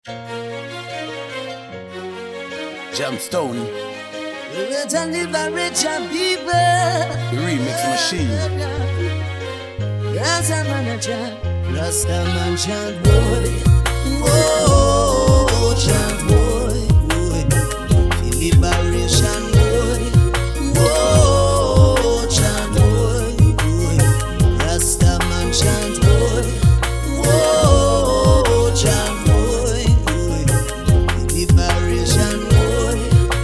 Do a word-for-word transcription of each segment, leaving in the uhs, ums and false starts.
Jamstone. Let and liberate your people. The remix machine. Yes, I'm on a job. Rasta man chant boy. Whoa, chant boy, boy. The liberation boy. Whoa, chant boy, boy. Rasta man chant boy. Whoa, chant boy, boy. The liberation boy.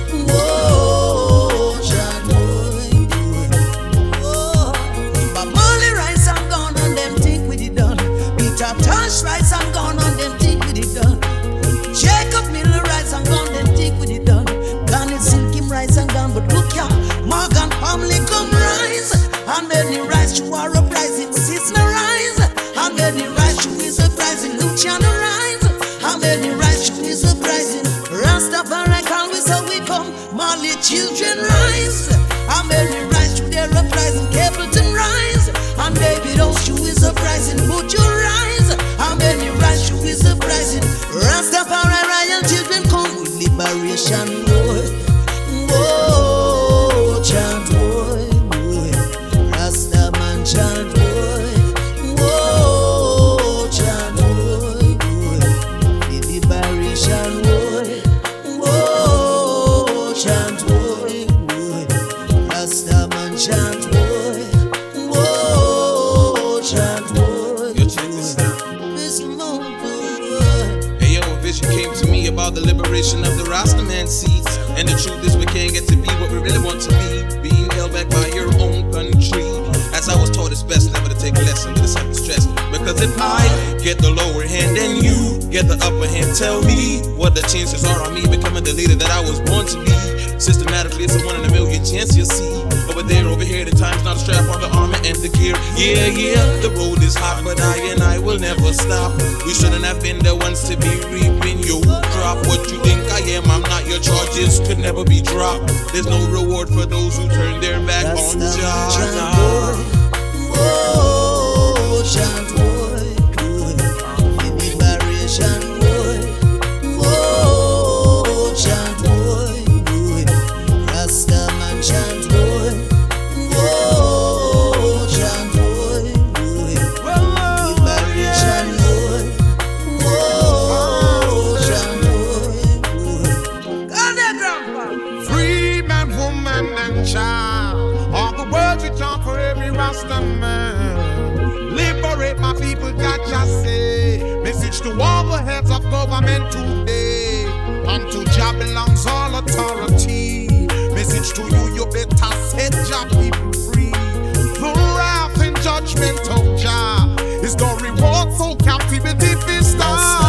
Whoa, chant boy, boy. Whoa. But Molly rice and gone on them think with it done. Peter Tosh rice and gone on them think with it done. Jacob Miller rice and gone them think with it done. Garnet Silkim rice and gone, but look ya, Morgan family come rise. And many rise to our uprising, Cisna rise. And many rise to his uprising, Luciano rise. And many rise to his uprising, Rastafari call we so we come. Mali children rise. And many rise to their uprising, Capleton rise. And David Oshu is uprising, Buju rise. And many rise to his uprising, Rastafari royal children come with liberation boy. Whoa, chant boy, boy. Rasta man chant boy. Whoa, chant boy, boy. The liberation boy. Whoa, chant boy, boy. Rasta man chant boy. Whoa, chant boy. Yo, check this out. This moon boy. Hey yo, a vision came to me about the liberation of the Rastaman seeds. And the truth is we can't get to be what we really want to be, being held back by your own country. As I was taught, it's best never to take a lesson with a sudden stress. Because if I get the lower hand and you get the upper hand, tell me what the chances are on me becoming the leader that I was born to be. Systematically, it's a one in a million chance you'll see. Over there, over here, the time's not a strap on the armor and the gear. Yeah, yeah, the road is hot, but I and I will never stop. We shouldn't have been the ones to be reaping your crop. What you think I am, I'm not. Your charges could never be dropped. There's no reward for those who turn their back That's on the Jah. chant boy. Whoa, chant boy, boy. The liberation boy. Whoa, chant boy, boy. Rasta man chant boy. Whoa, chant boy, boy. Liberation boy. Whoa, chant boy, boy. Go there, grandpa. Free man, woman, and child. All the words we talk for every Rasta man. Liberate my people, God just say. Message to all the heads of government today. Unto Jah belongs all authority. Message to you, you better set Jah people free. The wrath and judgment of Jah is the reward for captivity if it starts.